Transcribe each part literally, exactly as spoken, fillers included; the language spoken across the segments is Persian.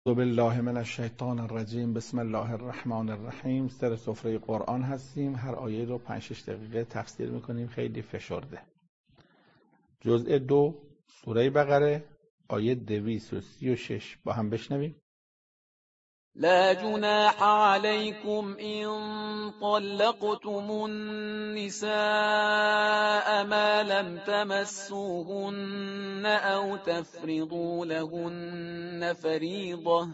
اعوذ بالله من الشیطان الرجیم. بسم الله الرحمن الرحیم. سر سفره قرآن هستیم. هر آیه رو پنج شش دقیقه تفسیر میکنیم، خیلی فشرده. جزء دو سوره بقره، آیه دویست و سی و شش با هم بشنویم. لا جناح عليكم إن طلقتم النساء ما لم تمسوهن أو تفرضوا لهن فريضة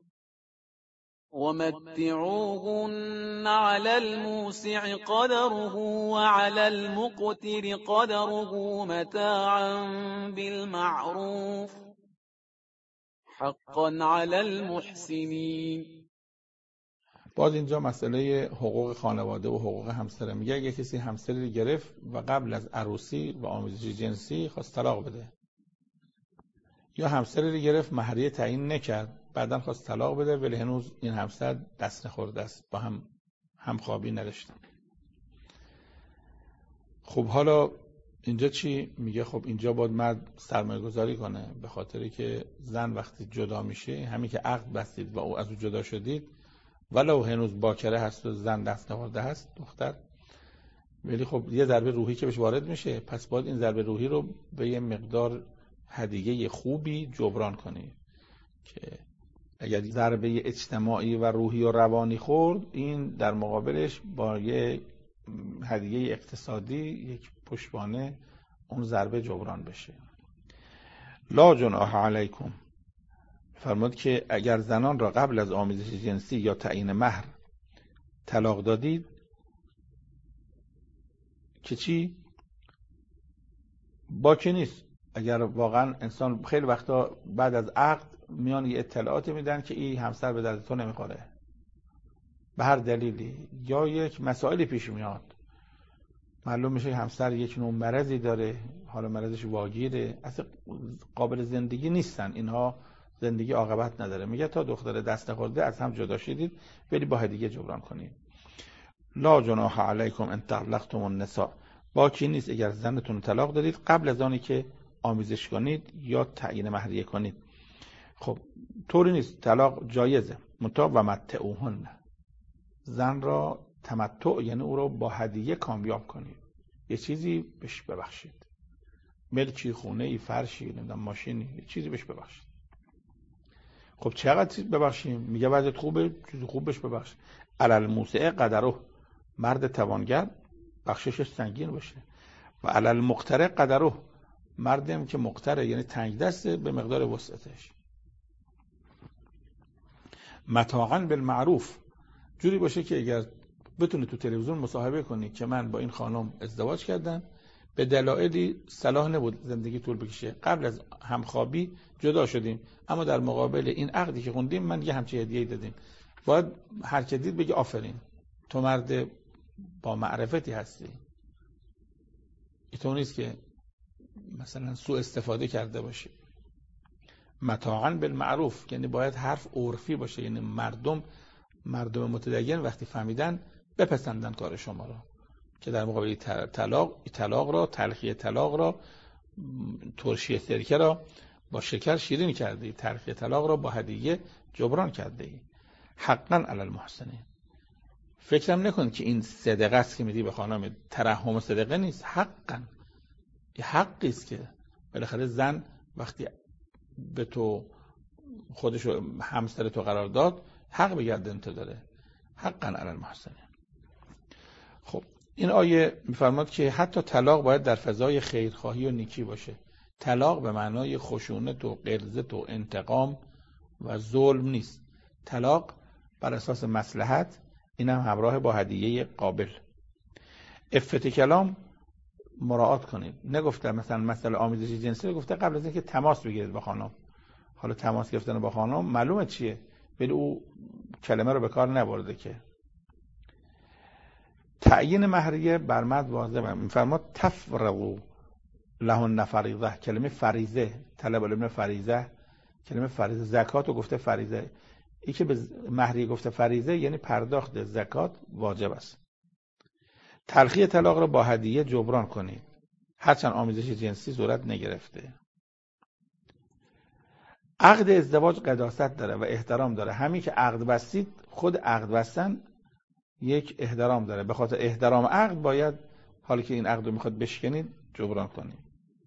ومتعوهن على الموسع قدره وعلى المقتر قدره متاعا بالمعروف حقا علی المحسنین. باز اینجا مسئله حقوق خانواده و حقوق همسره میگه. اگه کسی همسری گرفت و قبل از عروسی و آمیزش جنسی خواست طلاق بده، یا همسری گرفت مهریه تعیین نکرد بعداً خواست طلاق بده ولی هنوز این همسر دست نخورده است، با هم همخوابی نداشتن. خب حالا اینجا چی میگه؟ خب اینجا باید مرد سرمایه گذاری کنه، به خاطری که زن وقتی جدا میشه، همین که عقد بستید و او از او جدا شدید، ولو هنوز باکره هست و زن دست نخورده هست دختر، ولی خب یه ضربه روحی که بهش وارد میشه، پس باید این ضربه روحی رو به یه مقدار هدیه خوبی جبران کنی که اگر ضربه اجتماعی و روحی و روانی خورد، این در مقابلش با یه هدیه اقتصادی یک پشتوانه اون ضربه جبران بشه. لا جناح علیکم، فرمود که اگر زنان را قبل از آمیزش جنسی یا تعیین مهر طلاق دادید که چی؟ باکی نیست. اگر واقعا انسان خیلی وقتا بعد از عقد میان یه اطلاعاتی میدن که این همسر به درد تو نمیخوره به هر دلیلی، یا یک مسائلی پیش میاد، معلوم میشه همسر یک نوع مرضی داره، حالا مرضش واگیره، اصلا قابل زندگی نیستن، اینها زندگی عاقبت نداره، میگه تا دختر دست نخورده از هم جدا شدید ولی با هدیه جبران کنید. لا جناح علیکم ان طلقتم النساء، باکی نیست اگر زنتون طلاق دادید قبل از آنی که آمیزش کنید یا تعیین مهریه کنید. خب طوری نیست، طلاق جایزه، منتها و متعوهن، زن را تمتع یعنی او را با هدیه کامیاب کنید، یه چیزی بهش ببخشید، ملکی، خونه ای، فرشی، نمیدونم ماشینی، یه چیزی بهش ببخشید. خب چقدر ببخشیم؟ میگه وضعیت خوبه، چیزی خوب بهش ببخشید. علی الموسع قدره، مرد توانگر بخششش سنگین باشه، و علی المقتر قدره، مردم که مقتره یعنی تنگ دسته به مقدار وسعتش. متاعا بالمعروف، جوری باشه که اگر بتونی تو تلویزیون مصاحبه کنی که من با این خانم ازدواج کردم، به دلایلی صلاح نبود زندگی طول بکشه، قبل از همخوابی جدا شدیم، اما در مقابل این عقدی که خوندیم من یه همچین هدیه‌ای دادیم، باید هر کی دید بگه آفرین، تو مرد با معرفتی هستی. اینطور نیست که مثلا سوء استفاده کرده باشی. متاعا بالمعروف یعنی باید حرف عرفی باشه، یعنی مردم مردم متدین وقتی فهمیدن بپسندن کار شما را، که در مقابل طلاق طلاق را تلخی طلاق را، ترشی سرکه را با شکر شیرین کردی، تلخی طلاق را با هدیه جبران کردی. حقا علی المحسنین، فکرم نکن که این صدقه است که میدی به خانم، ترحم صدقه نیست، حقا این حقی است که بالاخره زن وقتی به تو خودشو همسر تو قرار داد حق به گردن تو داره. حقا علی المحسنین. خب این آیه میفرماد که حتی طلاق باید در فضای خیرخواهی و نیکی باشه. طلاق به معنای خشونت و غلظت و انتقام و ظلم نیست. طلاق بر اساس مصلحت، اینم همراه با هدیه قابل. عفت کلام مراعات کنید. نگفته مثلا مسئله آمیزش جنسی رو گفته قبل از اینکه تماس بگیرید با خانم. حالا تماس گرفتن با خانم معلومه چیه، ولی او کلمه رو به کار نبرده که. تعیین مهریه بر مرد واجبه. میفرماد تفرضوا لهن فریضه، کلمه فریضه، طلب العلم فریضه، کلمه فریضه، زکات رو گفته فریضه، این که به مهریه گفته فریضه یعنی پرداخت زکات واجب است. تلخی طلاق را با هدیه جبران کنید هرچند آمیزش جنسی صورت نگرفته. عقد ازدواج قداست داره و احترام داره. همین که عقد بستید، خود عقد بستن یک احترام داره. به خاطر احترام عقد باید حالی که این عقد رو میخواد بشکنید جبران کنید.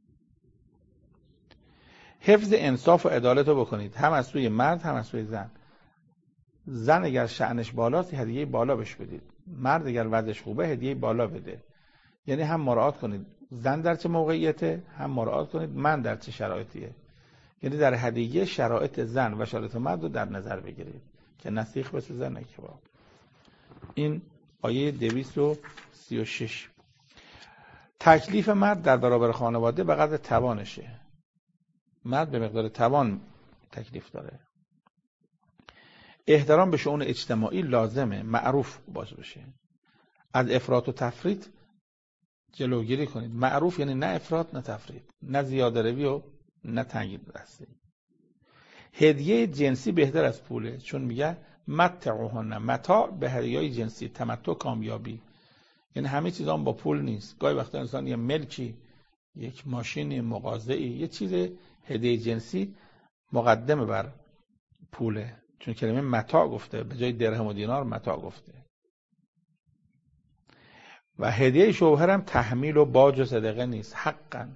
حفظ انصاف و عدالت رو بکنید، هم از سوی مرد هم از سوی زن. زن اگر شأنش بالاست هدیه بالا بهش بدید، مرد اگر وضعش خوبه هدیه بالا بده. یعنی هم مراعات کنید زن در چه موقعیته، هم مراعات کنید من در چه شرایطیه. یعنی در هدیه شرایط زن و شرایط مرد رو در نظر بگیرید که نسیخ بسوزه نه کباب. این آیه دویست و سی و شش. تکلیف مرد در برابر خانواده به قدر توانشه. مرد به مقدار توان تکلیف داره. احترام به شؤون اجتماعی لازمه، معروف باز بشه. از افراط و تفریط جلوگیری کنید. معروف یعنی نه افراط نه تفریط، نه زیاده روی و نه تنگ دستی. هدیه جنسی بهتر از پوله، چون میگه متعوهن، متاع به هدیه‌های جنسی، تمتع کامیابی. یعنی همه چیز هم با پول نیست. گاهی وقتا انسان یه ملکی، یک ماشین، مغازه‌ای، یه چیز هدیه جنسی مقدمه بر پوله، چون کلمه متاع گفته به جای درهم و دینار متاع گفته. و هدیه شوهر هم تحمیل و باج و صدقه نیست، حقاً.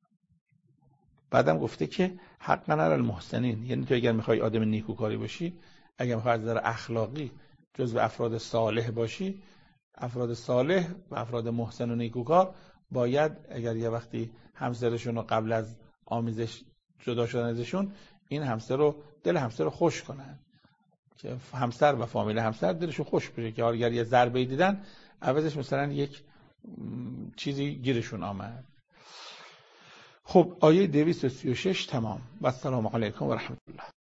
بعدم گفته که حقاً علی المحسنین، یعنی تو اگر میخوای آدم نیکوکاری باشی، اگر میخوای از نظر اخلاقی جزو افراد صالح باشی، افراد صالح و افراد محسن و نیکوکار باید اگر یه وقتی همسرشون رو قبل از آمیزش جدا شدن ازشون، این همسر رو دل همسر رو خوش کنن که همسر و فامیل همسر دلشون خوش بشه که اگر یه ضربه دیدن عوضش مثلا یک چیزی گیرشون آمد. خب آیه دویست و سی و شش تمام. و السلام علیکم و رحمت الله.